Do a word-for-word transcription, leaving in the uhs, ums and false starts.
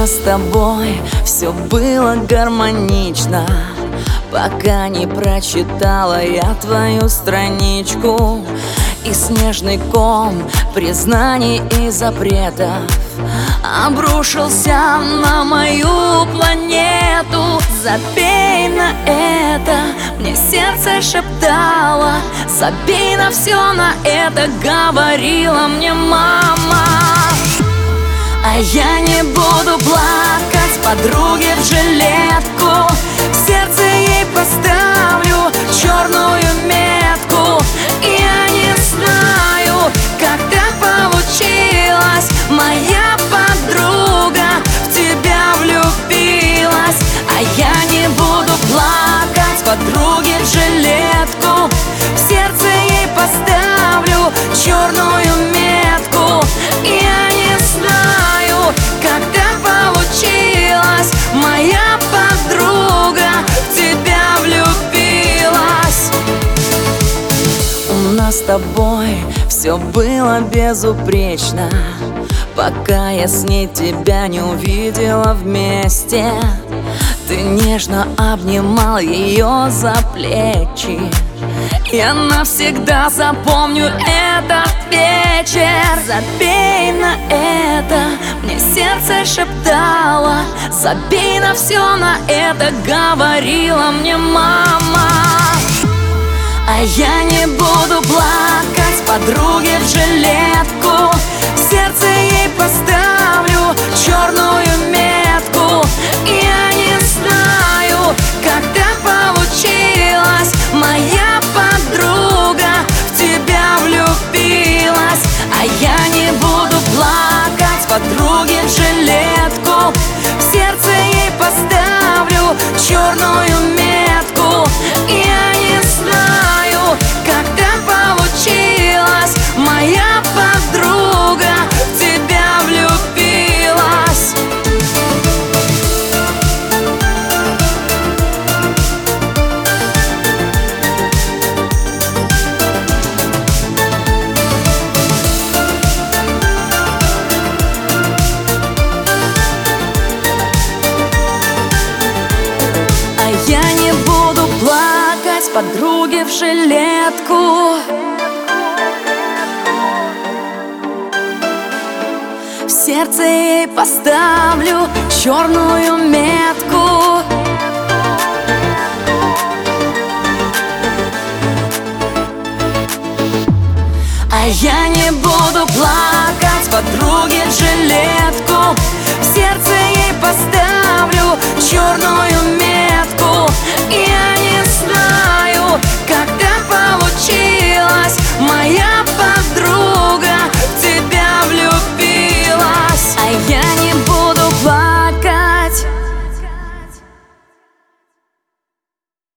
нас с тобой все было гармонично, пока не прочитала я твою страничку. И снежный ком признаний и запретов обрушился на мою планету. Забей на это, мне сердце шептало. Забей на все на это, говорила мне мама. А я не буду плакать подруге в жилетку, в сердце ей поставлю черную метку. И я не знаю, как так получилось, моя подруга в тебя влюбилась. А я не буду плакать подруге в жилетку, в сердце ей поставлю черную метку. И я не знаю, как так получилось, моя подруга в тебя влюбилась. У нас с тобой все было безупречно, пока я с ней тебя не увидела вместе. Ты нежно обнимал ее за плечи. Я навсегда запомню этот вечер. Забей на это, мне сердце шептало. Забей на все на это, говорила мне мама. А я не буду плакать подруге в жилетку, в сердце ей поставлю черную метку. И я не знаю, как так получилось, моя подруга в тебя влюбилась. А я не буду плакать подруге в жилетку, в сердце ей поставлю черную метку. И я не знаю, как так получилось, моя подруга в тебя влюбилась. А я не буду плакать подруге в жилетку, в сердце ей поставлю черную метку.